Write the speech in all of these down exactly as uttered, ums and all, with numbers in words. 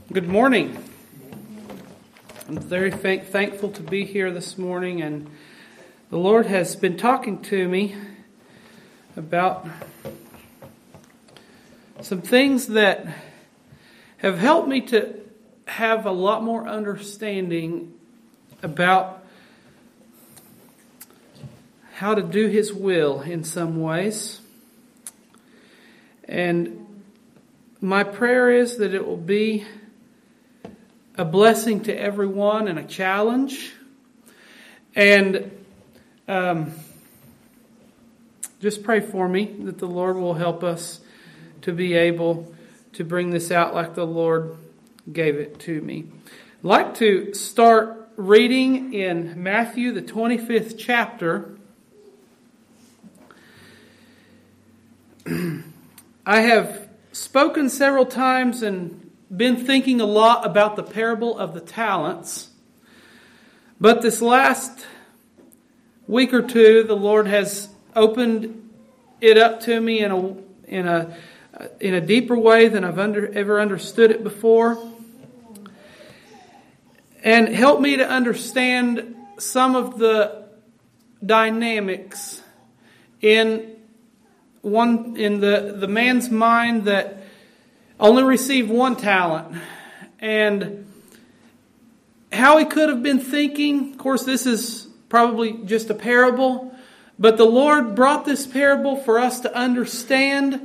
Good morning. I'm very thank- thankful to be here this morning, and the Lord has been talking to me about some things that have helped me to have a lot more understanding about how to do His will in some ways. And my prayer is that it will be a blessing to everyone and a challenge. And um, just pray for me that the Lord will help us to be able to bring this out like the Lord gave it to me. I'd like to start reading in Matthew, the twenty-fifth chapter. I have spoken several times and been thinking a lot about the parable of the talents. But this last week or two, the Lord has opened it up to me in a in a in a deeper way than I've under, ever understood it before, and helped me to understand some of the dynamics in one in the, the man's mind that only received one talent, and how he could have been thinking. Of course, this is probably just a parable, but the Lord brought this parable for us to understand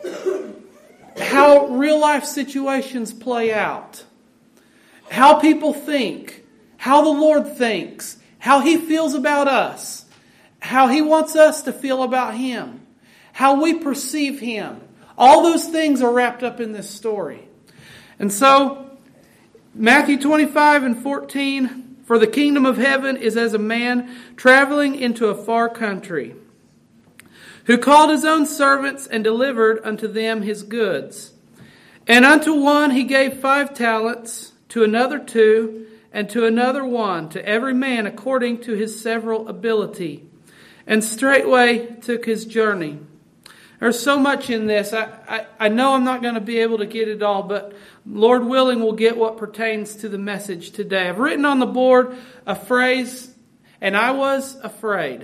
how real life situations play out, how people think, how the Lord thinks, how He feels about us, how He wants us to feel about Him, how we perceive Him. All those things are wrapped up in this story. And so, Matthew twenty-five and fourteen, "For the kingdom of heaven is as a man traveling into a far country, who called his own servants and delivered unto them his goods. And unto one he gave five talents, to another two, and to another one, to every man according to his several ability. And straightway took his journey." There's so much in this. I, I, I know I'm not going to be able to get it all, but Lord willing, we'll get what pertains to the message today. I've written on the board a phrase, "and I was afraid."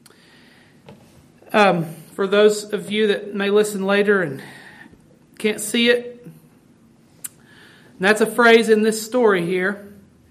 Um, for those of you that may listen later and can't see it, that's a phrase in this story here.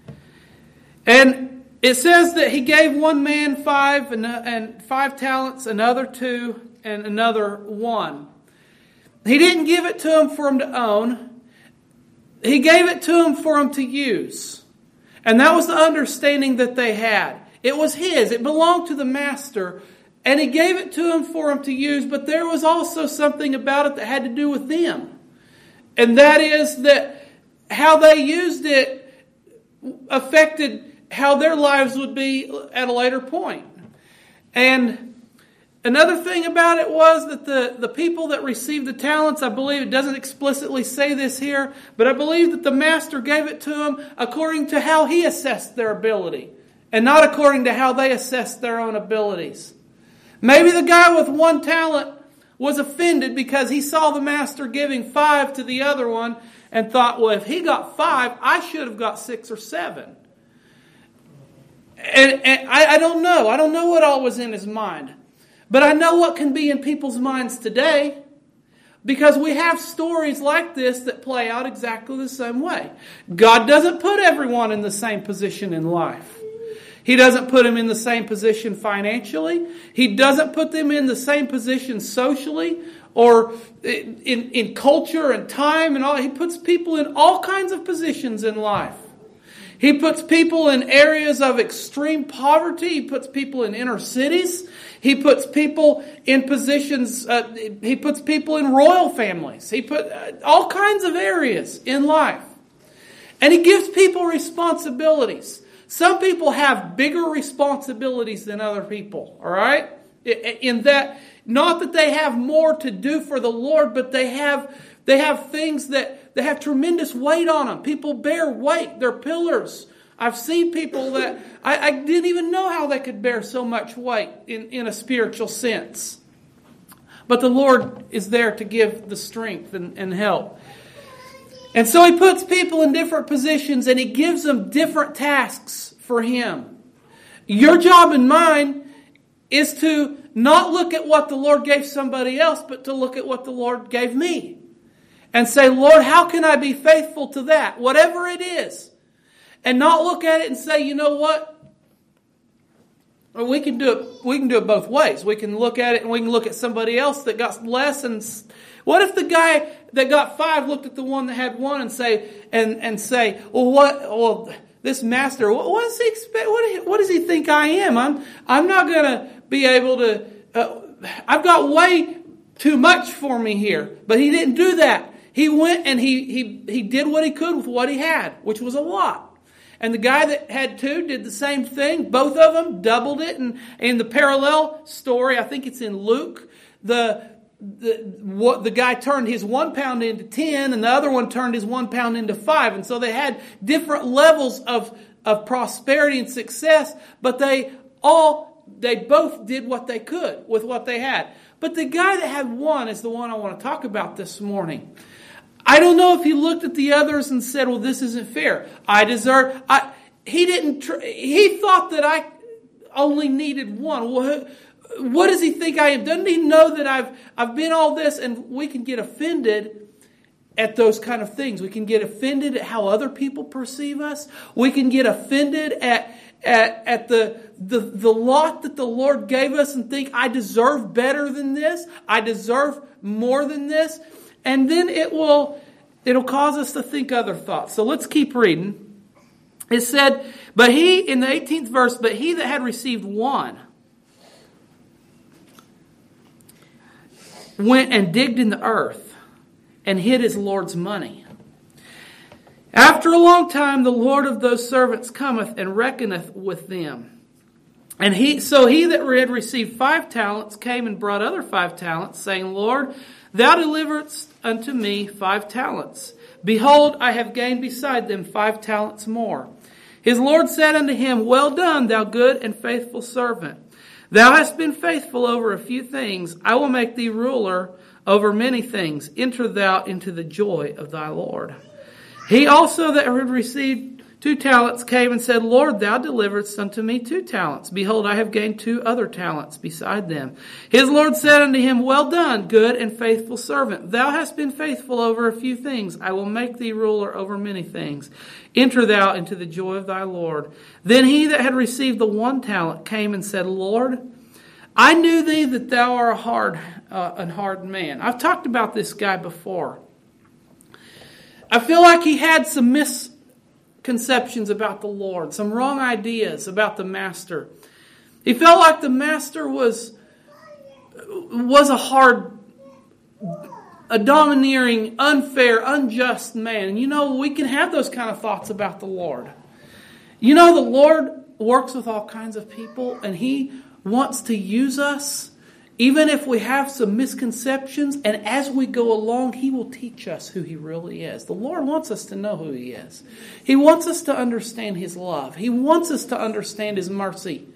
And it says that he gave one man five and, and five talents, another two, and another one. He didn't give it to him for him to own. He gave it to him for him to use. And that was the understanding that they had. It was his. It belonged to the master. And he gave it to him for him to use. But there was also something about it that had to do with them. And that is that how they used it affected how their lives would be at a later point. And another thing about it was that the, the people that received the talents, I believe it doesn't explicitly say this here, but I believe that the master gave it to them according to how he assessed their ability, and not according to how they assessed their own abilities. Maybe the guy with one talent was offended because he saw the master giving five to the other one and thought, well, if he got five, I should have got six or seven. And, and I, I don't know. I don't know what all was in his mind. But I know what can be in people's minds today, because we have stories like this that play out exactly the same way. God doesn't put everyone in the same position in life. He doesn't put them in the same position financially. He doesn't put them in the same position socially or in, in, in culture and time and all. He puts people in all kinds of positions in life. He puts people in areas of extreme poverty. He puts people in inner cities. He puts people in positions, uh, he puts people in royal families. He put uh, all kinds of areas in life. And he gives people responsibilities. Some people have bigger responsibilities than other people, all right? In that, not that they have more to do for the Lord, but they have they have things that they have tremendous weight on them. People bear weight. They're pillars. I've seen people that I, I didn't even know how they could bear so much weight in, in a spiritual sense. But the Lord is there to give the strength and, and help. And so he puts people in different positions and he gives them different tasks for him. Your job and mine is to not look at what the Lord gave somebody else, but to look at what the Lord gave me. And say, Lord, how can I be faithful to that? Whatever it is. And not look at it and say, you know what? Well, we can do it. We can do it both ways. We can look at it and we can look at somebody else that got less. And what if the guy that got five looked at the one that had one and say, and, and say, well, what? Well, this master, what, what does he expect? What, what does he think I am? I'm I'm not going to be able to. Uh, I've got way too much for me here. But he didn't do that. He went and he he he did what he could with what he had, which was a lot. And the guy that had two did the same thing. Both of them doubled it. And in the parallel story, I think it's in Luke, the the what the guy turned his one pound into ten, and the other one turned his one pound into five. And so they had different levels of of prosperity and success, but they all they both did what they could with what they had. But the guy that had one is the one I want to talk about this morning. I don't know if he looked at the others and said, well, this isn't fair. I deserve... I, he didn't... Tr- he thought that I only needed one. Well, what does he think I am? Doesn't he know that I've I've been all this? And we can get offended at those kind of things. We can get offended at how other people perceive us. We can get offended at at, at the, the, the lot that the Lord gave us and think, I deserve better than this. I deserve more than this. And then it will, it'll cause us to think other thoughts. So let's keep reading. It said, but he, in the eighteenth verse, but he that had received one went and digged in the earth and hid his Lord's money. After a long time, the Lord of those servants cometh and reckoneth with them. And he, so he that had received five talents came and brought other five talents, saying, Lord, thou deliveredst unto me five talents. Behold, I have gained beside them five talents more. His Lord said unto him, well done, thou good and faithful servant. Thou hast been faithful over a few things. I will make thee ruler over many things. Enter thou into the joy of thy Lord. He also that had received two talents came and said, Lord, thou deliveredst unto me two talents. Behold, I have gained two other talents beside them. His Lord said unto him, well done, good and faithful servant. Thou hast been faithful over a few things. I will make thee ruler over many things. Enter thou into the joy of thy Lord. Then he that had received the one talent came and said, Lord, I knew thee that thou art a hard, uh, and hard man. I've talked about this guy before. I feel like he had some misconceptions about the Lord, some wrong ideas about the master. He felt like the master was was a hard, a domineering, unfair, unjust man. And you know, we can have those kind of thoughts about the Lord. You know, the Lord works with all kinds of people, and He wants to use us, even if we have some misconceptions. And as we go along, He will teach us who He really is. The Lord wants us to know who He is. He wants us to understand His love. He wants us to understand His mercy.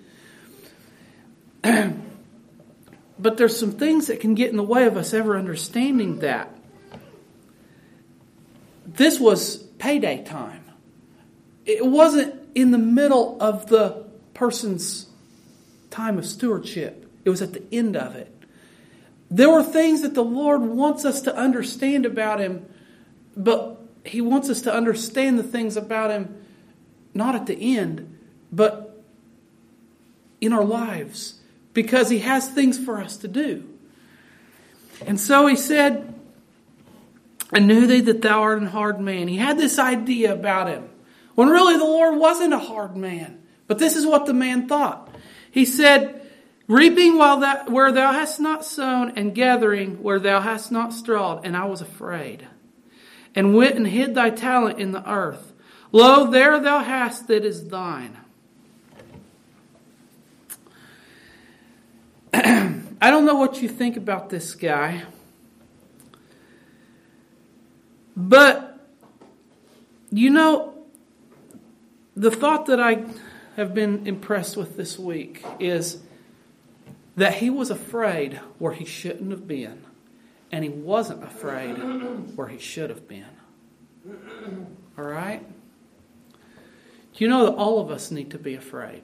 But there's some things that can get in the way of us ever understanding that. This was payday time. It wasn't in the middle of the person's time of stewardship. It was at the end of it. There were things that the Lord wants us to understand about Him, but He wants us to understand the things about Him not at the end, but in our lives, because He has things for us to do. And so He said, I knew thee that thou art an hard man. He had this idea about him, when really the Lord wasn't a hard man. But this is what the man thought. He said, reaping while that, where thou hast not sown, and gathering where thou hast not strawed. And I was afraid, and went and hid thy talent in the earth. Lo, there thou hast that is thine. I don't know what you think about this guy, but you know, the thought that I have been impressed with this week is that he was afraid where he shouldn't have been, and he wasn't afraid where he should have been. All right? You know that all of us need to be afraid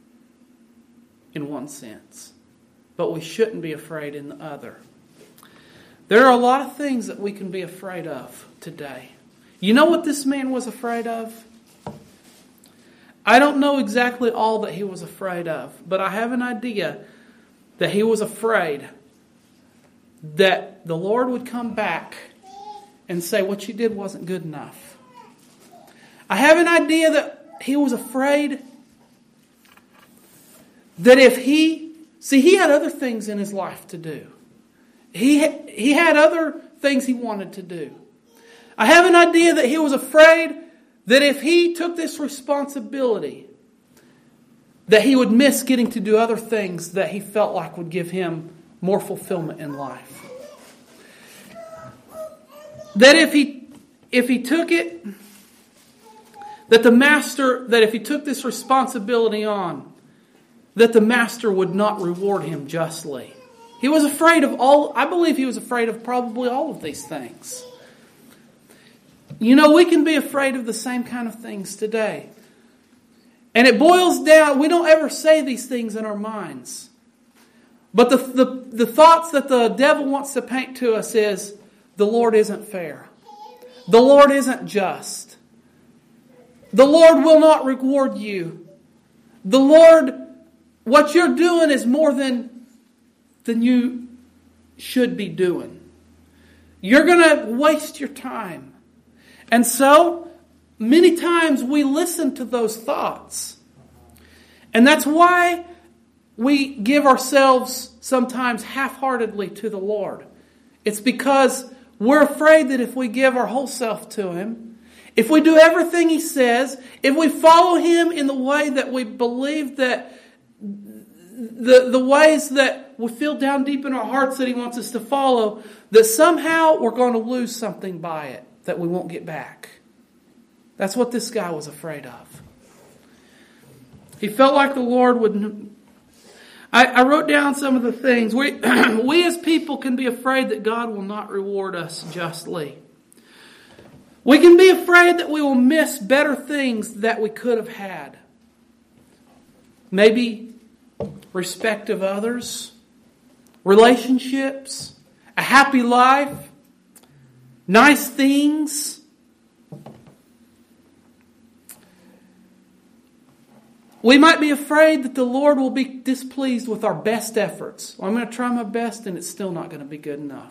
in one sense, but we shouldn't be afraid in the other. There are a lot of things that we can be afraid of today. You know what this man was afraid of? I don't know exactly all that he was afraid of, but I have an idea that he was afraid that the Lord would come back and say, what you did wasn't good enough. I have an idea that he was afraid that if he, see, he had other things in his life to do. He, he had other things he wanted to do. I have an idea that he was afraid that if he took this responsibility, that he would miss getting to do other things that he felt like would give him more fulfillment in life. That if he if he took it, that the master, that if he took this responsibility on, that the master would not reward him justly. He was afraid of all, I believe he was afraid of probably all of these things. You know, we can be afraid of the same kind of things today. And it boils down, we don't ever say these things in our minds. But the, the, the thoughts that the devil wants to paint to us is, the Lord isn't fair. The Lord isn't just. The Lord will not reward you. The Lord, what you're doing is more than, than you should be doing. You're going to waste your time. And so, many times we listen to those thoughts. And that's why we give ourselves sometimes half-heartedly to the Lord. It's because we're afraid that if we give our whole self to Him, if we do everything He says, if we follow Him in the way that we believe that the, the ways that we feel down deep in our hearts that He wants us to follow, that somehow we're going to lose something by it that we won't get back. That's what this guy was afraid of. He felt like the Lord would... I, I wrote down some of the things. We, we as people can be afraid that God will not reward us justly. We can be afraid that we will miss better things that we could have had. Maybe respect of others, relationships, a happy life, nice things. We might be afraid that the Lord will be displeased with our best efforts. Well, I'm going to try my best and it's still not going to be good enough.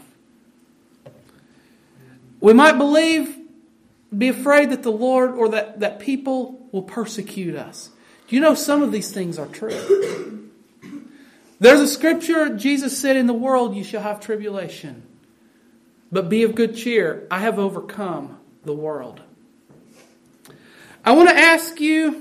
We might believe, be afraid that the Lord or that, that people will persecute us. Do you know some of these things are true? There's a scripture, Jesus said, in the world you shall have tribulation. But be of good cheer. I have overcome the world. I want to ask you,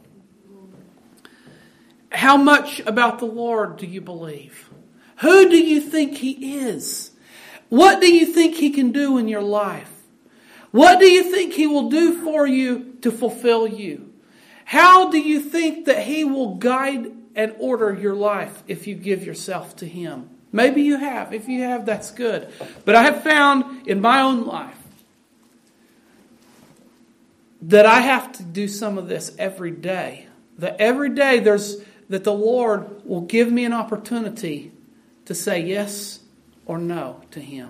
how much about the Lord do you believe? Who do you think He is? What do you think He can do in your life? What do you think He will do for you to fulfill you? How do you think that He will guide and order your life if you give yourself to Him? Maybe you have. If you have, that's good. But I have found in my own life that I have to do some of this every day. That every day there's that the Lord will give me an opportunity to say yes or no to Him.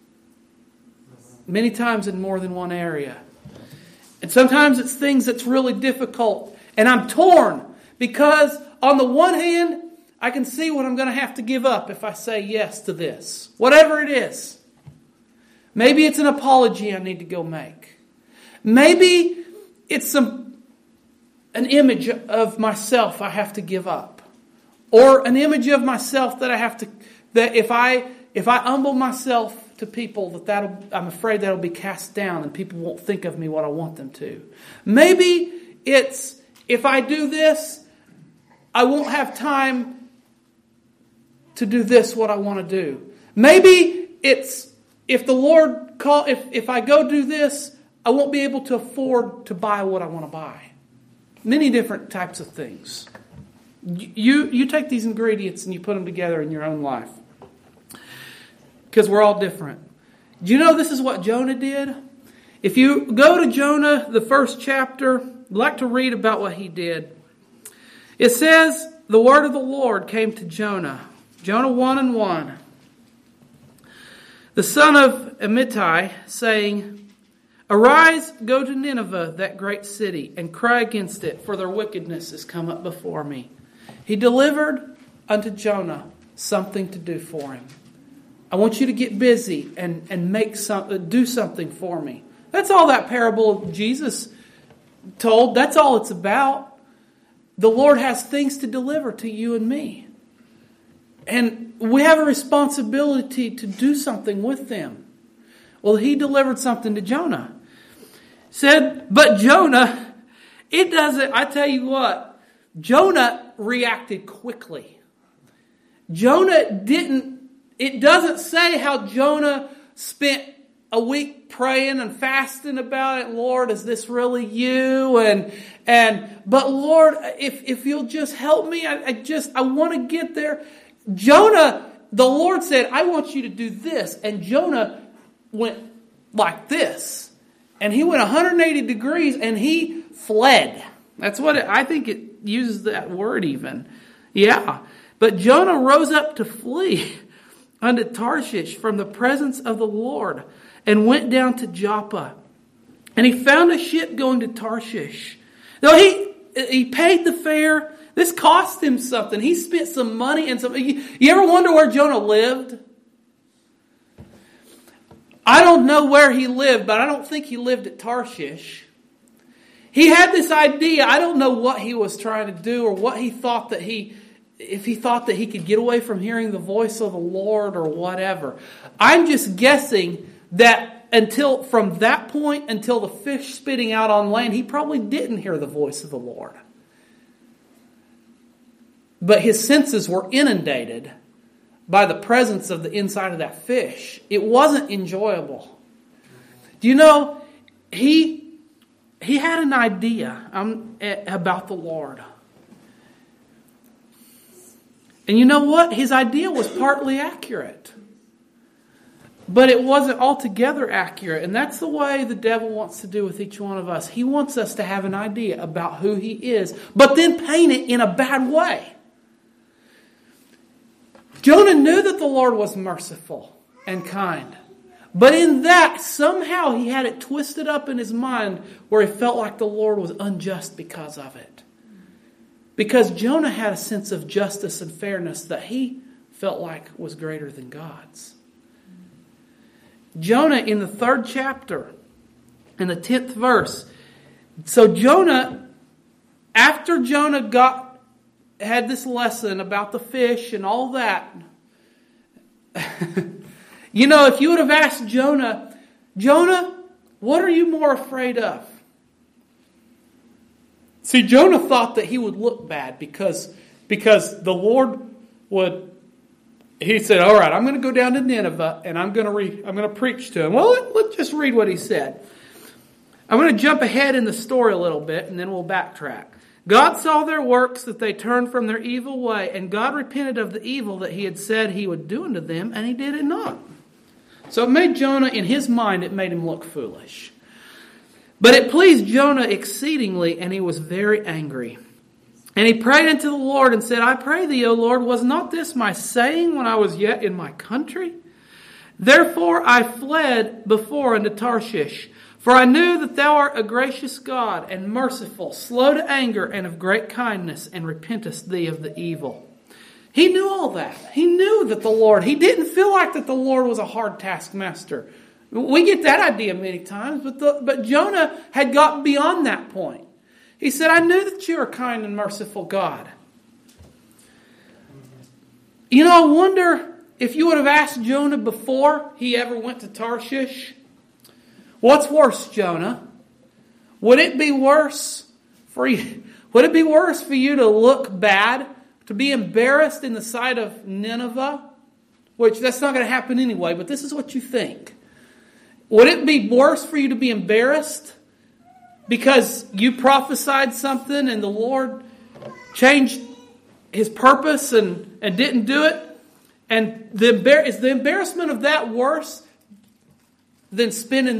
Many times in more than one area. And sometimes it's things that's really difficult. And I'm torn because on the one hand, I can see what I'm going to have to give up if I say yes to this. Whatever it is. Maybe it's an apology I need to go make. Maybe it's some an image of myself I have to give up. Or an image of myself that I have to, that if I if I humble myself to people, that that'll, I'm afraid that'll be cast down and people won't think of me what I want them to. Maybe it's, if I do this, I won't have time to do this, what I want to do. Maybe it's, if the Lord call, if, if I go do this, I won't be able to afford to buy what I want to buy. Many different types of things. You, you take these ingredients and you put them together in your own life. Because we're all different. Do you know this is what Jonah did? If you go to Jonah, the first chapter, I'd like to read about what he did. It says, the word of the Lord came to Jonah. Jonah one and one. The son of Amittai, saying, Arise, go to Nineveh, that great city, and cry against it, for their wickedness has come up before me. He delivered unto Jonah something to do for him. I want you to get busy and, and make some, do something for me. That's all that parable Jesus told. That's all it's about. The Lord has things to deliver to you and me. And we have a responsibility to do something with them. Well, he delivered something to Jonah. Said, but Jonah, it doesn't, I tell you what, Jonah reacted quickly. Jonah didn't, it doesn't say how Jonah spent a week praying and fasting about it. Lord, is this really you? And, and, but Lord, if, if you'll just help me, I, I just, I want to get there. Jonah, the Lord said, I want you to do this. And Jonah went like this. And he went one hundred eighty degrees and he fled. That's what it, I think it uses that word even. Yeah. But Jonah rose up to flee unto Tarshish from the presence of the Lord and went down to Joppa. And he found a ship going to Tarshish. Though he, he paid the fare, this cost him something. He spent some money and some. You, you ever wonder where Jonah lived? I don't know where he lived, but I don't think he lived at Tarshish. He had this idea. I don't know what he was trying to do or what he thought that he, if he thought that he could get away from hearing the voice of the Lord or whatever. I'm just guessing that until, from that point until the fish spitting out on land, he probably didn't hear the voice of the Lord. But his senses were inundated by the presence of the inside of that fish. It wasn't enjoyable. Do you know, he he had an idea um, about the Lord. And you know what? His idea was partly accurate. But it wasn't altogether accurate. And that's the way the devil wants to do with each one of us. He wants us to have an idea about who he is, but then paint it in a bad way. Jonah knew that the Lord was merciful and kind. But in that, somehow he had it twisted up in his mind where he felt like the Lord was unjust because of it. Because Jonah had a sense of justice and fairness that he felt like was greater than God's. Jonah in the third chapter, in the tenth verse. So Jonah, after Jonah got had this lesson about the fish and all that. You know, if you would have asked Jonah, Jonah, what are you more afraid of? See, Jonah thought that he would look bad because, because the Lord would, he said, all right, I'm going to go down to Nineveh and I'm going to re, I'm going to preach to him. Well, let, let's just read what he said. I'm going to jump ahead in the story a little bit and then we'll backtrack. God saw their works, that they turned from their evil way, and God repented of the evil that he had said he would do unto them, and he did it not. So it made Jonah, in his mind, it made him look foolish. But it pleased Jonah exceedingly, and he was very angry. And he prayed unto the Lord and said, I pray thee, O Lord, was not this my saying when I was yet in my country? Therefore I fled before unto Tarshish. For I knew that thou art a gracious God and merciful, slow to anger and of great kindness, and repentest thee of the evil. He knew all that. He knew that the Lord, he didn't feel like that the Lord was a hard taskmaster. We get that idea many times, but the, but Jonah had gotten beyond that point. He said, I knew that you are a kind and merciful God. You know, I wonder if you would have asked Jonah before he ever went to Tarshish, what's worse, Jonah? Would it be worse for you? Would it be worse for you to look bad, to be embarrassed in the sight of Nineveh? Which that's not going to happen anyway, but this is what you think. Would it be worse for you to be embarrassed because you prophesied something and the Lord changed his purpose and, and didn't do it? And the is the embarrassment of that worse than spending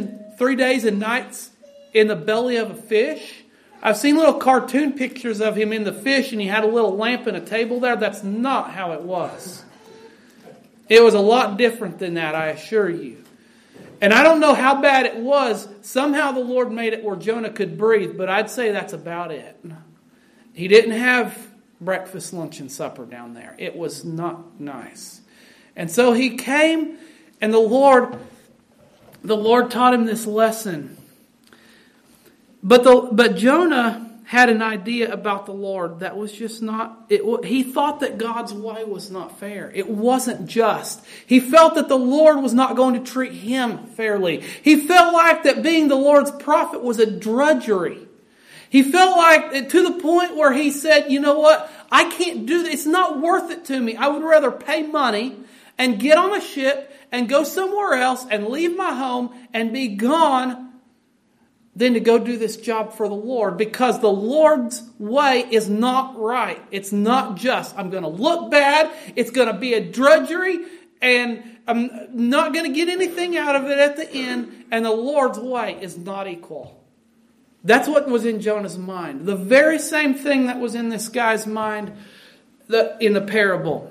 three days and nights in the belly of a fish. I've seen little cartoon pictures of him in the fish, and he had a little lamp and a table there. That's not how it was. It was a lot different than that, I assure you. And I don't know how bad it was. Somehow the Lord made it where Jonah could breathe, but I'd say that's about it. He didn't have breakfast, lunch, and supper down there. It was not nice. And so he came, and the Lord, the Lord taught him this lesson. But the but Jonah had an idea about the Lord that was just not, it, he thought that God's way was not fair. It wasn't just. He felt that the Lord was not going to treat him fairly. He felt like that being the Lord's prophet was a drudgery. He felt like, to the point where he said, you know what, I can't do this. It's not worth it to me. I would rather pay money and get on a ship and go somewhere else and leave my home and be gone than to go do this job for the Lord, because the Lord's way is not right. It's not just. I'm going to look bad. It's going to be a drudgery, and I'm not going to get anything out of it at the end, and the Lord's way is not equal. That's what was in Jonah's mind. The very same thing that was in this guy's mind in the parable.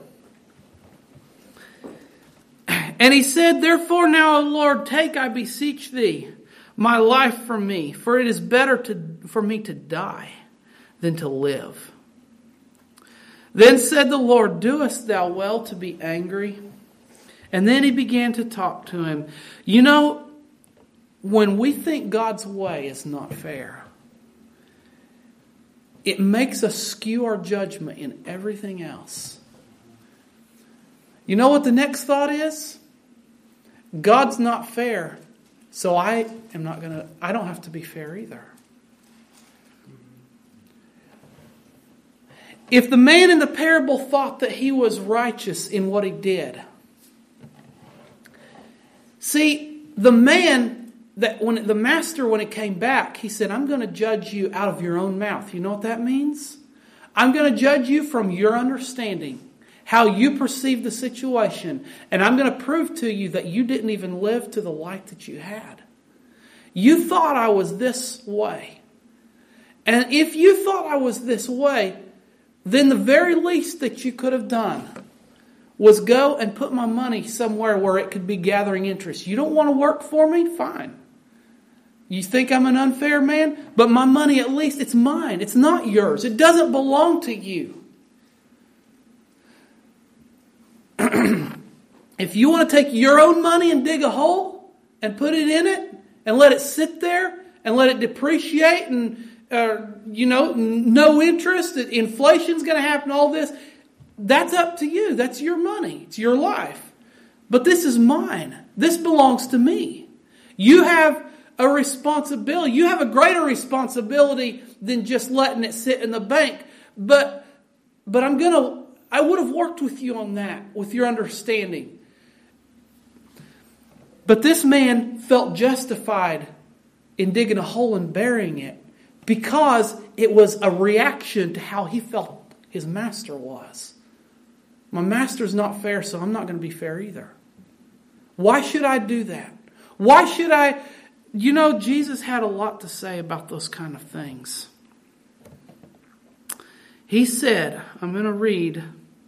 And he said, therefore now, O Lord, take, I beseech thee, my life from me, for it is better to, for me to die than to live. Then said the Lord, doest thou well to be angry? And then he began to talk to him. You know, when we think God's way is not fair, it makes us skew our judgment in everything else. You know what the next thought is? God's not fair. So I am not going to, I don't have to be fair either. If the man in the parable thought that he was righteous in what he did. See, the man, that when the master, when it came back, he said, I'm going to judge you out of your own mouth. You know what that means? I'm going to judge you from your understanding, how you perceive the situation. And I'm going to prove to you that you didn't even live to the light that you had. You thought I was this way. And if you thought I was this way, then the very least that you could have done was go and put my money somewhere where it could be gathering interest. You don't want to work for me? Fine. You think I'm an unfair man? But my money, at least, it's mine. It's not yours. It doesn't belong to you. If you want to take your own money and dig a hole and put it in it and let it sit there and let it depreciate and, uh, you know, no interest, inflation's going to happen, all this, that's up to you. That's your money. It's your life. But this is mine. This belongs to me. You have a responsibility. You have a greater responsibility than just letting it sit in the bank. But, but I'm going to, I would have worked with you on that, with your understanding. But this man felt justified in digging a hole and burying it because it was a reaction to how he felt his master was. My master's not fair, so I'm not going to be fair either. Why should I do that? Why should I? You know, Jesus had a lot to say about those kind of things. He said, I'm going to read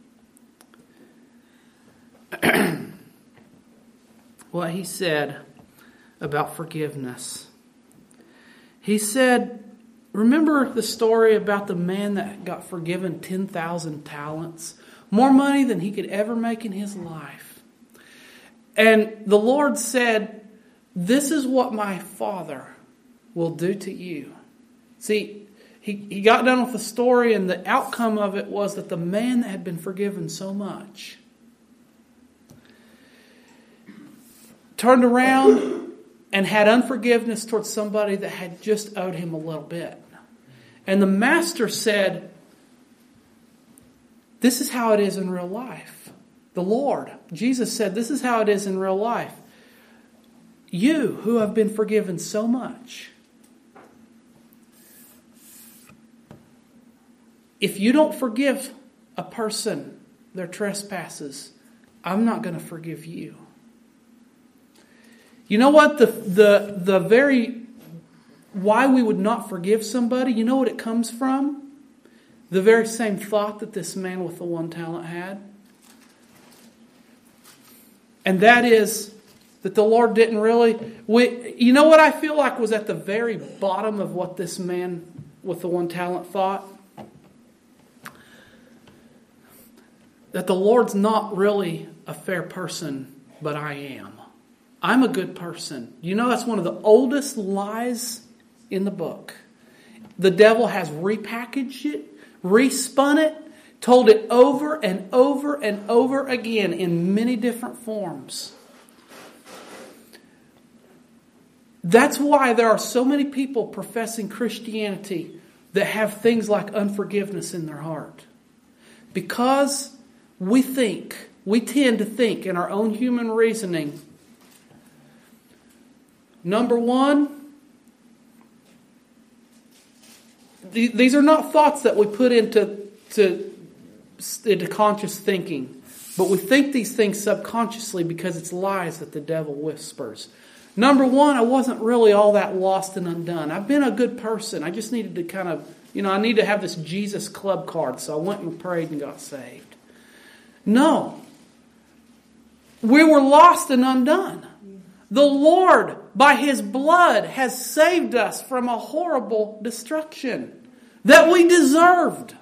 what he said about forgiveness. He said, remember the story about the man that got forgiven ten thousand talents? More money than he could ever make in his life. And the Lord said, this is what my Father will do to you. See, he, he got done with the story, and the outcome of it was that the man that had been forgiven so much turned around and had unforgiveness towards somebody that had just owed him a little bit. And the master said, this is how it is in real life. The Lord, Jesus said, this is how it is in real life. You who have been forgiven so much, if you don't forgive a person their trespasses, I'm not going to forgive you. You know what? The, the, the very, why we would not forgive somebody, you know what it comes from? The very same thought that this man with the one talent had. And that is that the Lord didn't really, we, you know what I feel like was at the very bottom of what this man with the one talent thought? That the Lord's not really a fair person, but I am. I'm a good person. You know, that's one of the oldest lies in the book. The devil has repackaged it, respun it, told it over and over and over again in many different forms. That's why there are so many people professing Christianity that have things like unforgiveness in their heart. Because we think, we tend to think in our own human reasoning, number one, these are not thoughts that we put into to, into conscious thinking. But we think these things subconsciously because it's lies that the devil whispers. Number one, I wasn't really all that lost and undone. I've been a good person. I just needed to kind of, you know, I need to have this Jesus Club card. So I went and prayed and got saved. No. We were lost and undone. The Lord, by His blood, has saved us from a horrible destruction that we deserved.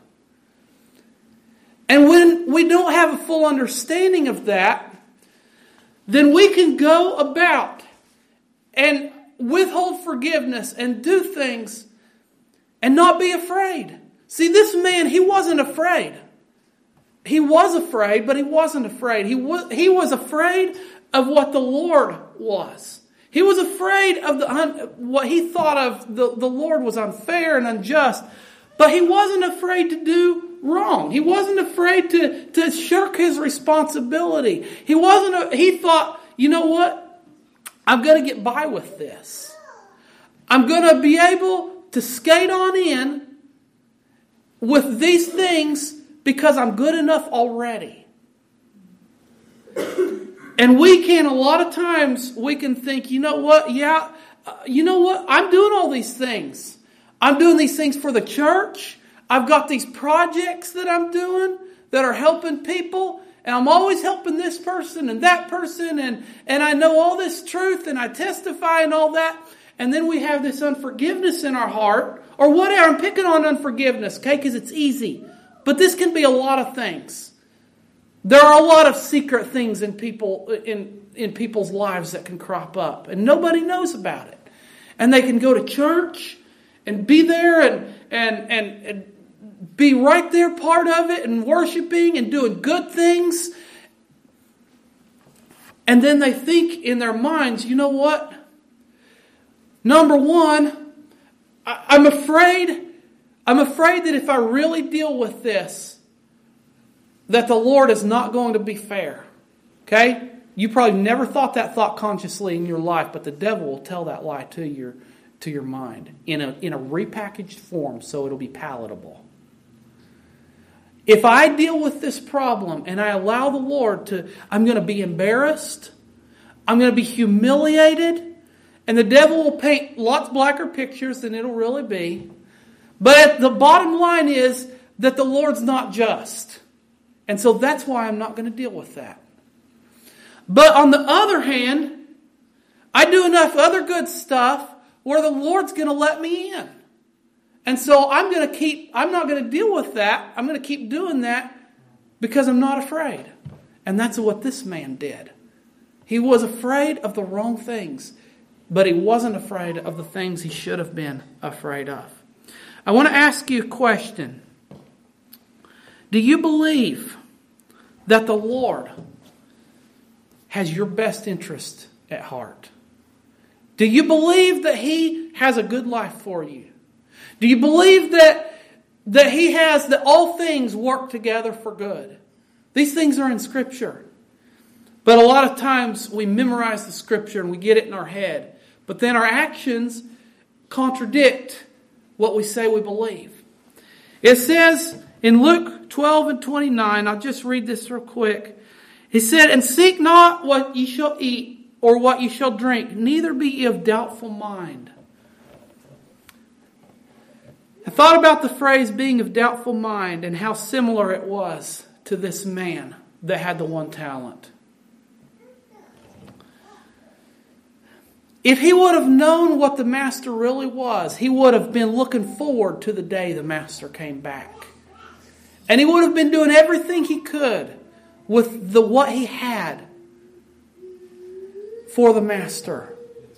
And when we don't have a full understanding of that, then we can go about and withhold forgiveness and do things and not be afraid. See, this man, he wasn't afraid. He was afraid, but he wasn't afraid. He was, he was afraid of what the Lord was. He was afraid of the what he thought of the, the Lord was unfair and unjust. But he wasn't afraid to do wrong. He wasn't afraid to, to shirk his responsibility. He wasn't. A, he thought, you know what? I'm going to get by with this. I'm going to be able to skate on in with these things because I'm good enough already. And we can, a lot of times, we can think, you know what? Yeah, uh, you know what? I'm doing all these things. I'm doing these things for the church. I've got these projects that I'm doing that are helping people. And I'm always helping this person and that person. And, and I know all this truth and I testify and all that. And then we have this unforgiveness in our heart. Or whatever. I'm picking on unforgiveness, okay? Because it's easy. But this can be a lot of things. There are a lot of secret things in people in, in people's lives that can crop up. And nobody knows about it. And they can go to church and be there and, and, and, and be right there part of it and worshiping and doing good things. And then they think in their minds, you know what? Number one, I, I'm afraid, I'm afraid that if I really deal with this, that the Lord is not going to be fair. Okay? You probably never thought that thought consciously in your life, but the devil will tell that lie to your to your mind in a in a repackaged form so it'll be palatable. If I deal with this problem and I allow the Lord to, I'm going to be embarrassed, I'm going to be humiliated, and the devil will paint lots blacker pictures than it'll really be. But the bottom line is that the Lord's not just. And so that's why I'm not going to deal with that. But on the other hand, I do enough other good stuff where the Lord's going to let me in. And so I'm going to keep, I'm not going to deal with that. I'm going to keep doing that because I'm not afraid. And that's what this man did. He was afraid of the wrong things, but he wasn't afraid of the things he should have been afraid of. I want to ask you a question. Do you believe that the Lord has your best interest at heart? Do you believe that He has a good life for you? Do you believe that, that He has, that all things work together for good? These things are in Scripture. But a lot of times we memorize the Scripture and we get it in our head. But then our actions contradict what we say we believe. It says in Luke twelve and twenty-nine, I'll just read this real quick. He said, "And seek not what ye shall eat, or what ye shall drink, neither be ye of doubtful mind. I thought about the phrase being of doubtful mind and how similar it was to this man that had the one talent. If he would have known what the master really was, he would have been looking forward to the day the master came back. And he would have been doing everything he could with the what he had for the master.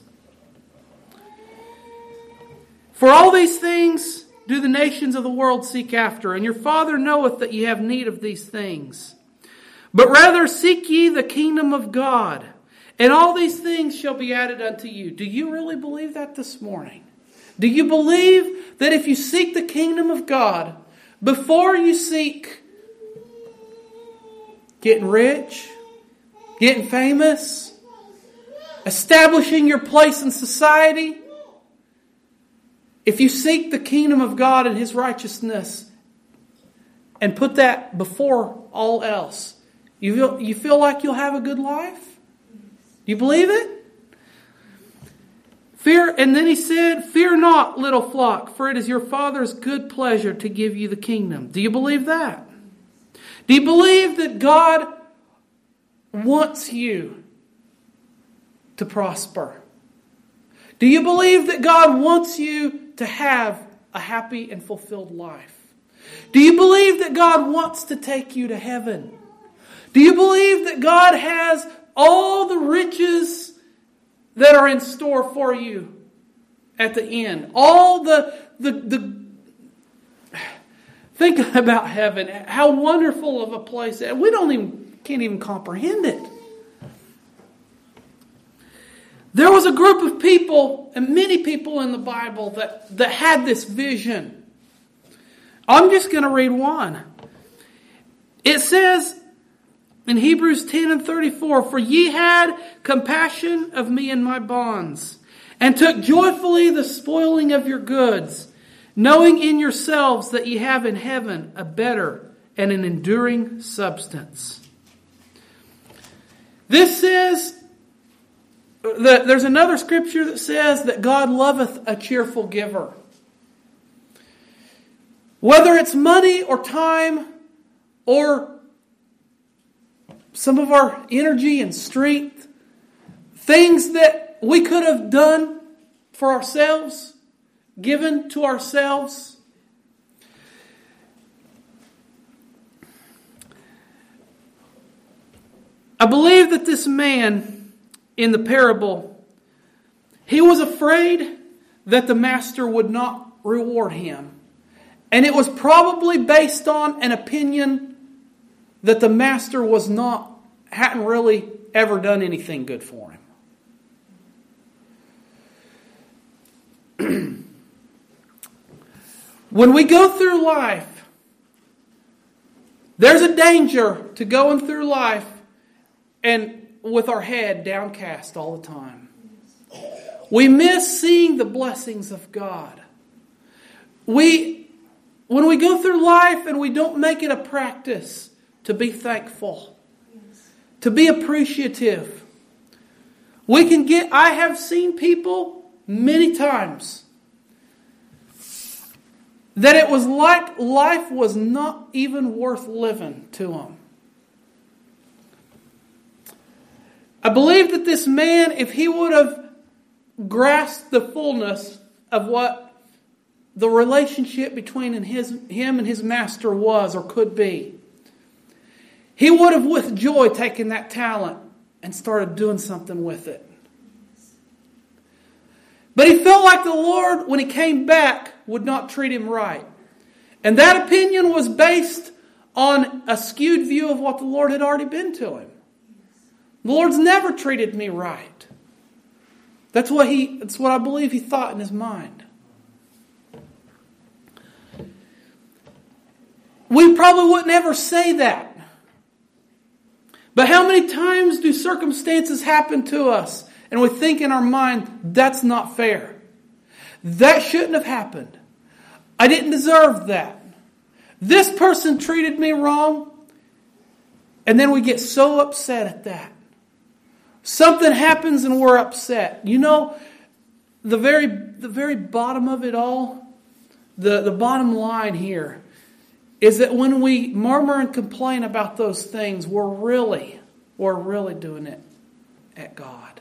For all these things do the nations of the world seek after, and your Father knoweth that ye have need of these things. But rather seek ye the kingdom of God, and all these things shall be added unto you. Do you really believe that this morning? Do you believe that if you seek the kingdom of God, before you seek getting rich, getting famous, establishing your place in society, if you seek the kingdom of God and His righteousness and put that before all else, you feel, you feel like you'll have a good life? Do you believe it? Fear, and then he said, fear not, little flock, for it is your Father's good pleasure to give you the kingdom. Do you believe that? Do you believe that God wants you to prosper? Do you believe that God wants you to have a happy and fulfilled life? Do you believe that God wants to take you to heaven? Do you believe that God has all the riches that are in store for you at the end? All the, the, the, think about heaven. How wonderful of a place. We don't even, can't even comprehend it. There was a group of people, and many people in the Bible, that, that had this vision. I'm just going to read one. It says in Hebrews ten and thirty-four, for ye had compassion of me and my bonds, and took joyfully the spoiling of your goods, knowing in yourselves that ye have in heaven a better and an enduring substance. This says, that there's another scripture that says that God loveth a cheerful giver. Whether it's money or time or some of our energy and strength, things that we could have done for ourselves, given to ourselves. I believe that this man in the parable, he was afraid that the master would not reward him. And it was probably based on an opinion that the master was not, hadn't really ever done anything good for him. When we go through life, there's a danger to going through life and with our head downcast all the time. We miss seeing the blessings of God. We, when we go through life and we don't make it a practice to be thankful, to be appreciative, we can get, I have seen people many times that it was like life was not even worth living to them. I believe that this man, if he would have grasped the fullness of what the relationship between his, him and his master was or could be, he would have with joy taken that talent and started doing something with it. But he felt like the Lord, when he came back, would not treat him right. And that opinion was based on a skewed view of what the Lord had already been to him. The Lord's never treated me right. That's what he, that's what I believe he thought in his mind. We probably wouldn't ever say that. But how many times do circumstances happen to us and we think in our mind, that's not fair. That shouldn't have happened. I didn't deserve that. This person treated me wrong. And then we get so upset at that. Something happens and we're upset. You know, the very the very bottom of it all, the, the bottom line here, is that when we murmur and complain about those things, we're really, we're really doing it at God.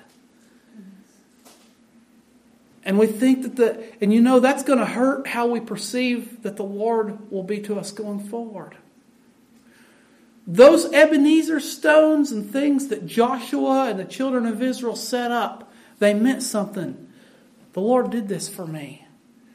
And we think that the, and you know that's going to hurt how we perceive that the Lord will be to us going forward. Those Ebenezer stones and things that Joshua and the children of Israel set up, they meant something. The Lord did this for me.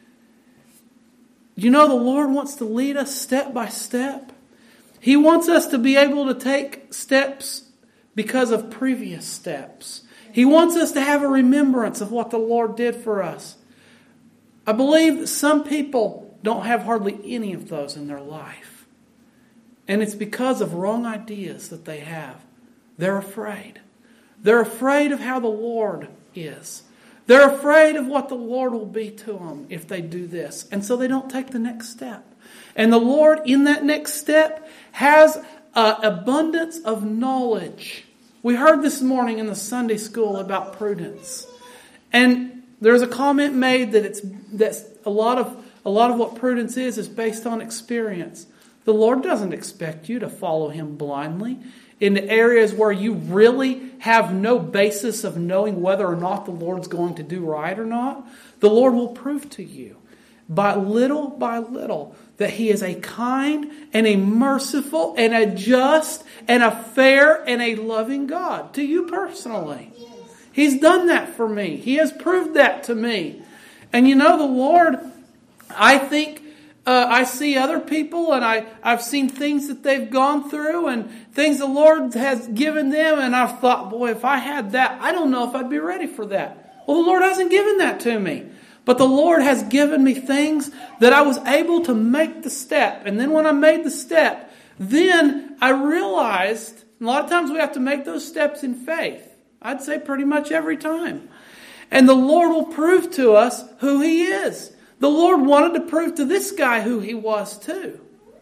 You know the Lord wants to lead us step by step. He wants us to be able to take steps because of previous steps. He wants us to have a remembrance of what the Lord did for us. I believe that some people don't have hardly any of those in their life. And it's because of wrong ideas that they have. They're afraid. They're afraid of how the Lord is. They're afraid of what the Lord will be to them if they do this. And so they don't take the next step. And the Lord in that next step has an abundance of knowledge. We heard this morning in the Sunday school about prudence. And there's a comment made that it's that's a lot of a lot of what prudence is is based on experience. The Lord doesn't expect you to follow Him blindly in areas where you really have no basis of knowing whether or not the Lord's going to do right or not. The Lord will prove to you by little by little that He is a kind and a merciful and a just and a fair and a loving God to you personally. He's done that for me. He has proved that to me. And you know, the Lord, I think, uh, I see other people and I, I've seen things that they've gone through and things the Lord has given them. And I've thought, boy, if I had that, I don't know if I'd be ready for that. Well, the Lord hasn't given that to me. But the Lord has given me things that I was able to make the step. And then when I made the step, then I realized, a lot of times we have to make those steps in faith. I'd say pretty much every time. And the Lord will prove to us who He is. The Lord wanted to prove to this guy who He was too.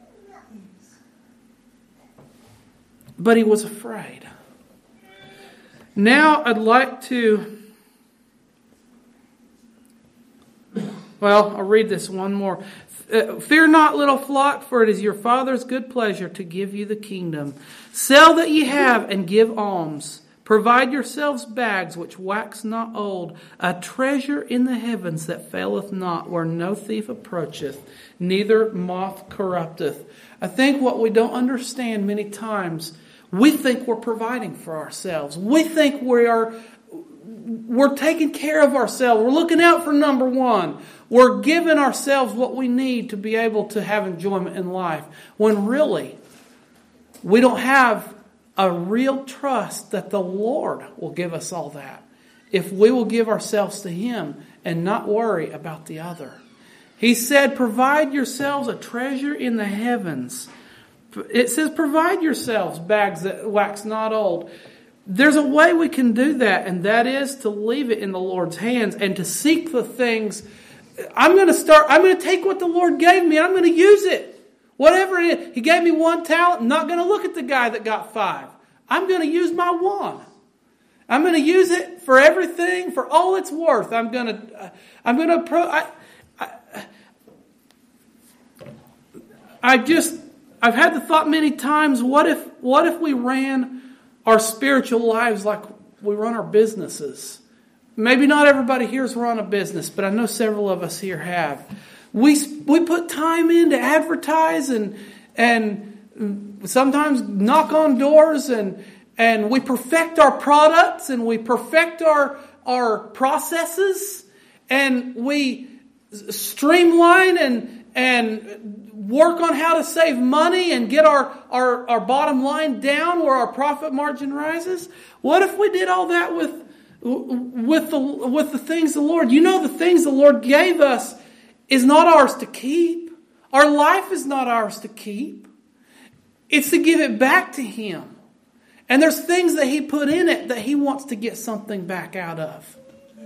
But he was afraid. Now I'd like to... Well, I'll read this one more. Fear not, little flock, for it is your Father's good pleasure to give you the kingdom. Sell that ye have and give alms. Provide yourselves bags which wax not old, a treasure in the heavens that faileth not, where no thief approacheth, neither moth corrupteth. I think what we don't understand many times, we think we're providing for ourselves. We think we are... We're taking care of ourselves. We're looking out for number one. We're giving ourselves what we need to be able to have enjoyment in life. When really, we don't have a real trust that the Lord will give us all that. If we will give ourselves to Him and not worry about the other. He said, provide yourselves a treasure in the heavens. It says, provide yourselves bags that wax not old. There's a way we can do that, and that is to leave it in the Lord's hands and to seek the things. I'm going to start, I'm going to take what the Lord gave me, I'm going to use it. Whatever it is. He gave me one talent, I'm not going to look at the guy that got five. I'm going to use my one. I'm going to use it for everything, for all it's worth. I'm going to, I'm going to, pro, I, I, I just, I've had the thought many times, what if, what if we ran our spiritual lives like we run our businesses? Maybe not everybody here's run a business, but I know several of us here have. We we put time in to advertise and and sometimes knock on doors and and we perfect our products and we perfect our our processes and we streamline and and work on how to save money and get our, our, our bottom line down where our profit margin rises. What if we did all that with with the with the things the Lord? You know, the things the Lord gave us is not ours to keep. Our life is not ours to keep. It's to give it back to Him. And there's things that He put in it that He wants to get something back out of.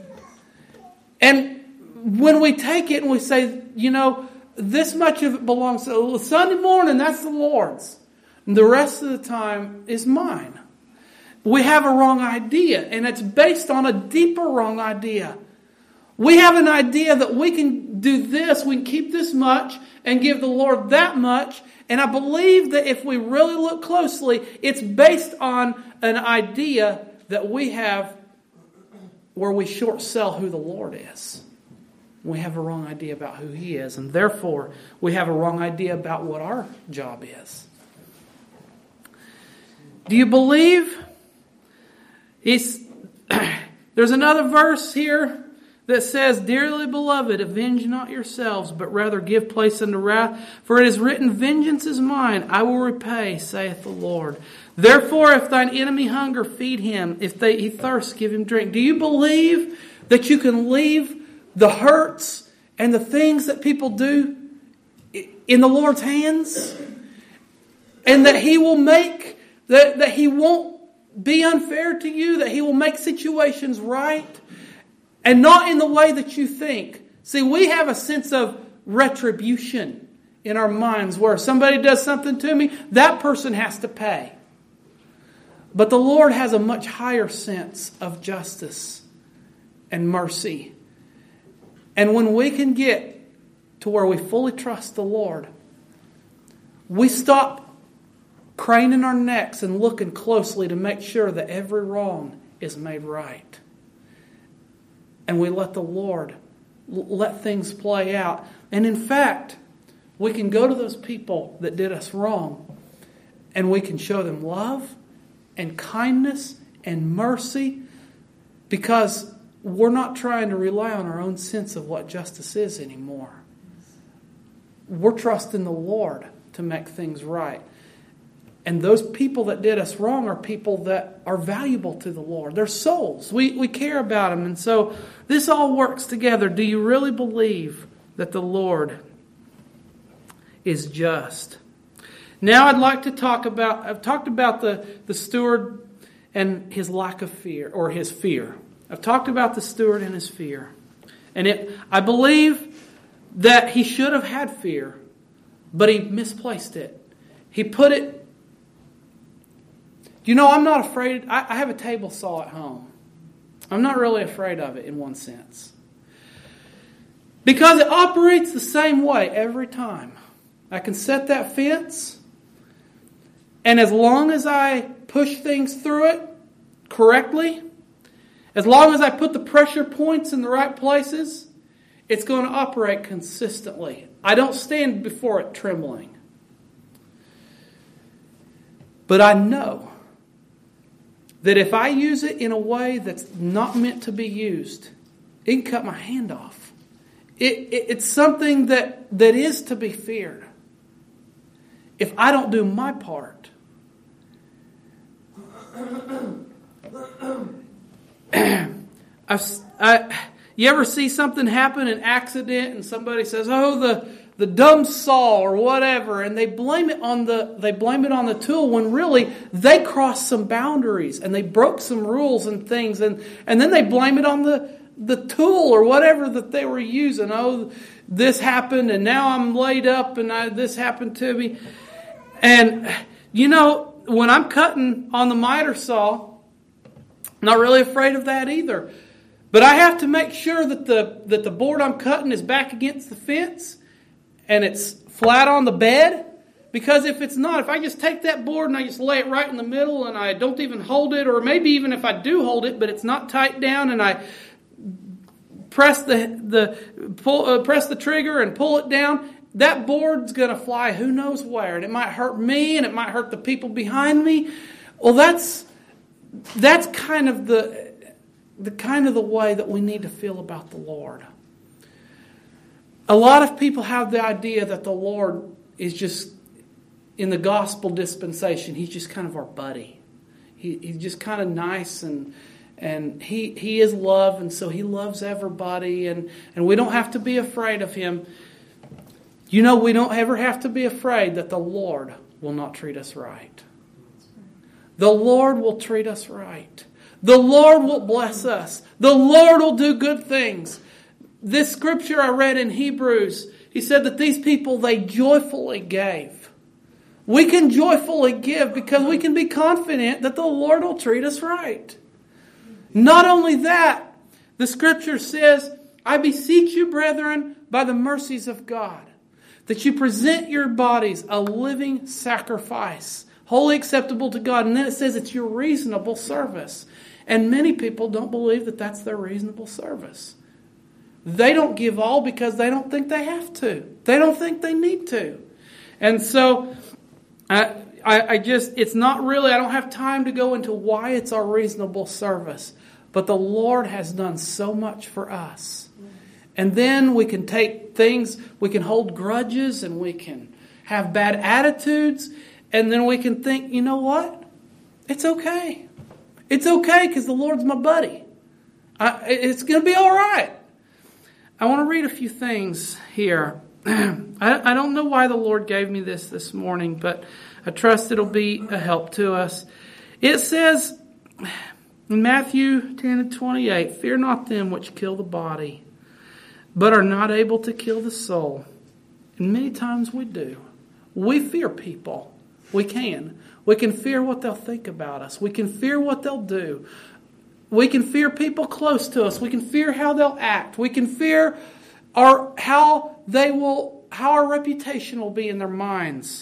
And when we take it and we say, you know, this much of it belongs to Sunday morning, that's the Lord's. And the rest of the time is mine. we have a wrong idea, and it's based on a deeper wrong idea. We have an idea that we can do this, we can keep this much and give the Lord that much. And I believe that if we really look closely, it's based on an idea that we have where we short sell who the Lord is. We have a wrong idea about who He is, and therefore we have a wrong idea about what our job is. Do you believe? It's, there's another verse here that says, "Dearly beloved, avenge not yourselves, but rather give place unto wrath. For it is written, Vengeance is mine, I will repay, saith the Lord. Therefore, if thine enemy hunger, feed him. If they, he thirst, give him drink." Do you believe that you can leave the hurts and the things that people do in the Lord's hands? And that He will make, that, that He won't be unfair to you, that He will make situations right? And not in the way that you think. See, we have a sense of retribution in our minds where somebody does something to me, that person has to pay. But the Lord has a much higher sense of justice and mercy. And when we can get to where we fully trust the Lord, we stop craning our necks and looking closely to make sure that every wrong is made right. And we let the Lord let things play out. And in fact, we can go to those people that did us wrong and we can show them love and kindness and mercy, because we're not trying to rely on our own sense of what justice is anymore. We're trusting the Lord to make things right. And those people that did us wrong are people that are valuable to the Lord. They're souls. We, we care about them. And so this all works together. Do you really believe that the Lord is just? Now I'd like to talk about, I've talked about the, the steward and his lack of fear, or his fear. I've talked about the steward and his fear. And it, I believe that he should have had fear, but he misplaced it. He put it, you know, I'm not afraid. I, I have a table saw at home. I'm not really afraid of it in one sense. Because it operates the same way every time. I can set that fence, and as long as I push things through it correctly, as long as I put the pressure points in the right places, it's going to operate consistently. I don't stand before it trembling. But I know that if I use it in a way that's not meant to be used, it can cut my hand off. It, it, it's something that, that is to be feared. If I don't do my part. I've, I, you ever see something happen, an accident, and somebody says, "Oh, the the dumb saw," or whatever, and they blame it on the they blame it on the tool, when really they crossed some boundaries and they broke some rules and things, and and then they blame it on the the tool or whatever that they were using. Oh, this happened, and now I'm laid up, and I, this happened to me. And you know, when I'm cutting on the miter saw, I'm not really afraid of that either. But I have to make sure that the that the board I'm cutting is back against the fence and it's flat on the bed. Because if it's not, if I just take that board and I just lay it right in the middle and I don't even hold it, or maybe even if I do hold it, but it's not tight down, and I press the the pull, uh, press the trigger and pull it down, that board's going to fly who knows where, and it might hurt me and it might hurt the people behind me. Well, that's that's kind of the the kind of the way that we need to feel about the Lord. A lot of people have the idea that the Lord is just, in the gospel dispensation, He's just kind of our buddy. He, he's just kind of nice, and and he he is love, and so He loves everybody, and, and we don't have to be afraid of Him. You know, we don't ever have to be afraid that the Lord will not treat us right. The Lord will treat us right. The Lord will bless us. The Lord will do good things. This scripture I read in Hebrews, he said that these people, they joyfully gave. We can joyfully give because we can be confident that the Lord will treat us right. Not only that, the Scripture says, I beseech you, brethren, by the mercies of God, that you present your bodies a living sacrifice, wholly acceptable to God. And then it says it's your reasonable service. And many people don't believe that that's their reasonable service. They don't give all because they don't think they have to. They don't think they need to. And so, I, I, I just, it's not really, I don't have time to go into why it's our reasonable service. But the Lord has done so much for us. And then we can take things, we can hold grudges and we can have bad attitudes. And then we can think, you know what? It's okay. It's okay because the Lord's my buddy. I, it's going to be all right. I want to read a few things here. I, I don't know why the Lord gave me this this morning, but I trust it'll be a help to us. It says in Matthew ten and twenty-eight, fear not them which kill the body, but are not able to kill the soul. And many times we do. We fear people. We can. We can fear what they'll think about us. We can fear what they'll do. We can fear people close to us. We can fear how they'll act. We can fear our how they will, how our reputation will be in their minds.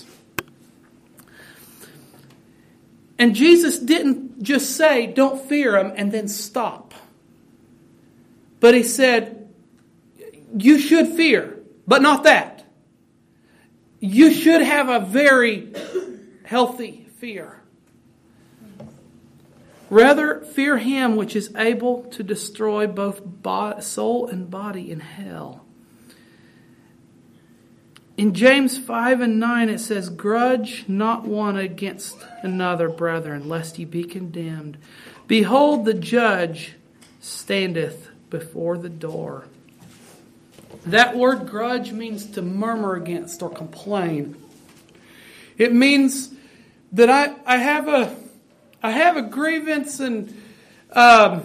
And Jesus didn't just say, don't fear them, and then stop. But he said, you should fear, but not that. You should have a very healthy fear. Rather, fear him which is able to destroy both body, soul and body in hell. In James five and nine it says, grudge not one against another, brethren, lest ye be condemned. Behold, the judge standeth before the door. That word grudge means to murmur against or complain. It means that I, I have a I have a grievance and um,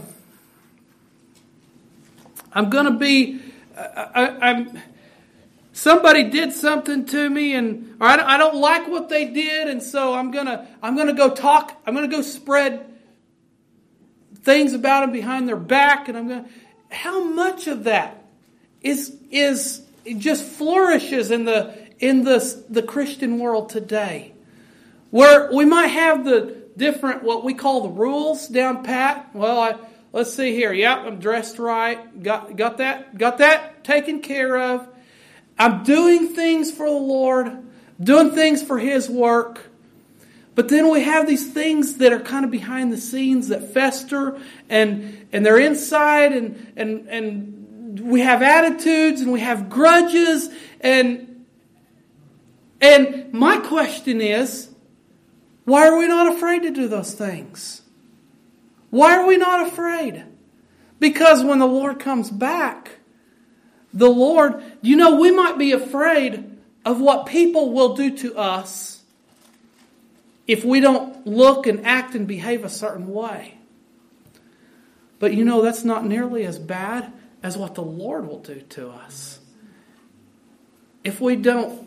I'm going to be I, I, I'm somebody did something to me and or I, don't, I don't like what they did, and so I'm gonna I'm gonna go talk. I'm gonna go spread things about them behind their back, and I'm gonna. How much of that is is it just flourishes in the in the the Christian world today, where we might have the different, what we call the rules down pat. Well, I, let's see here. Yep, I'm dressed right. Got got that got that taken care of. I'm doing things for the Lord, doing things for His work. But then we have these things that are kind of behind the scenes that fester, and and they're inside, and and and we have attitudes and we have grudges, and and my question is, why are we not afraid to do those things? Why are we not afraid? Because when the Lord comes back, the Lord, you know, we might be afraid of what people will do to us if we don't look and act and behave a certain way. But you know, that's not nearly as bad as what the Lord will do to us. If we don't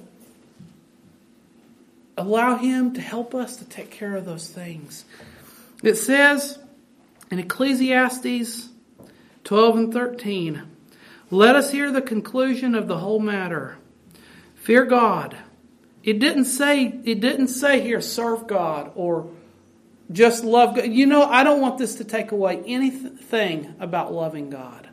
allow Him to help us to take care of those things. It says in Ecclesiastes twelve and thirteen, let us hear the conclusion of the whole matter. Fear God. It didn't say, it didn't say here, serve God or just love God. You know, I don't want this to take away anything about loving God.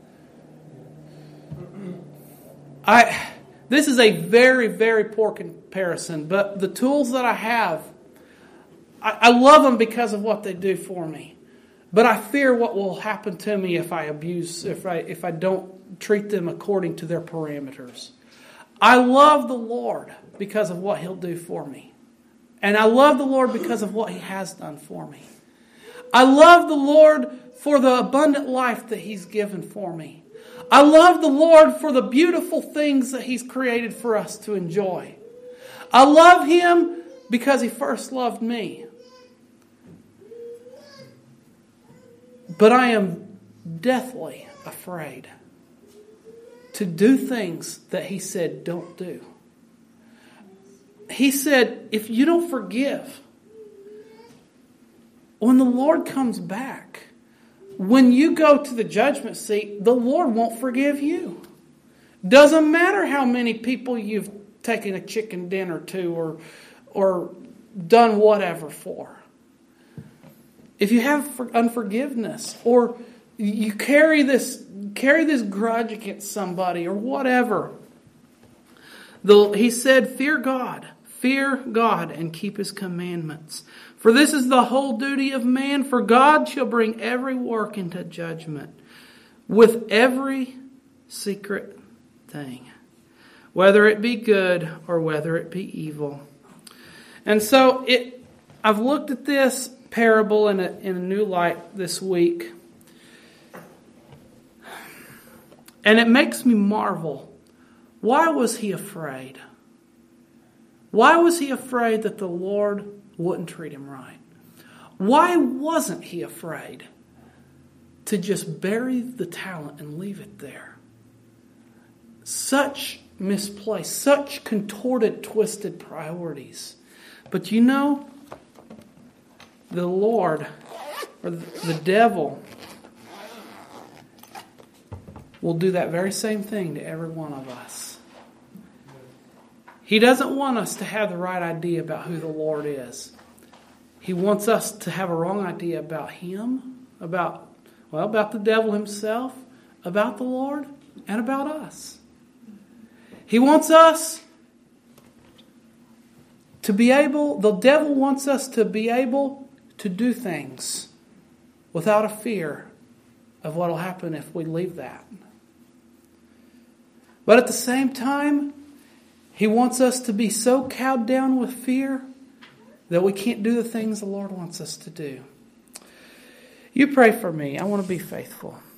I, this is a very, very poor comparison, but the tools that I have, I, I love them because of what they do for me. But I fear what will happen to me if I abuse, if I if I don't treat them according to their parameters. I love the Lord because of what He'll do for me. And I love the Lord because of what He has done for me. I love the Lord for the abundant life that He's given for me. I love the Lord for the beautiful things that He's created for us to enjoy. I love Him because He first loved me. But I am deathly afraid to do things that He said don't do. he said, if you don't forgive, when the Lord comes back, when you go to the judgment seat, the Lord won't forgive you. Doesn't matter how many people you've taken a chicken dinner to or, or done whatever for. If you have unforgiveness or you carry this carry this grudge against somebody or whatever, the, he said, fear God. Fear God and keep His commandments. For this is the whole duty of man. For God shall bring every work into judgment with every secret thing, whether it be good or whether it be evil. And so it, I've looked at this parable in a, in a new light this week. And it makes me marvel. Why was he afraid? Why was he afraid that the Lord wouldn't treat him right? Why wasn't he afraid to just bury the talent and leave it there? Such misplaced, such contorted, twisted priorities. But you know, the Lord, or the devil, will do that very same thing to every one of us. He doesn't want us to have the right idea about who the Lord is. He wants us to have a wrong idea about Him, about, well, about the devil himself, about the Lord, and about us. He wants us to be able, the devil wants us to be able to do things without a fear of what will happen if we leave that. But at the same time, he wants us to be so cowed down with fear that we can't do the things the Lord wants us to do. You pray for me. I want to be faithful.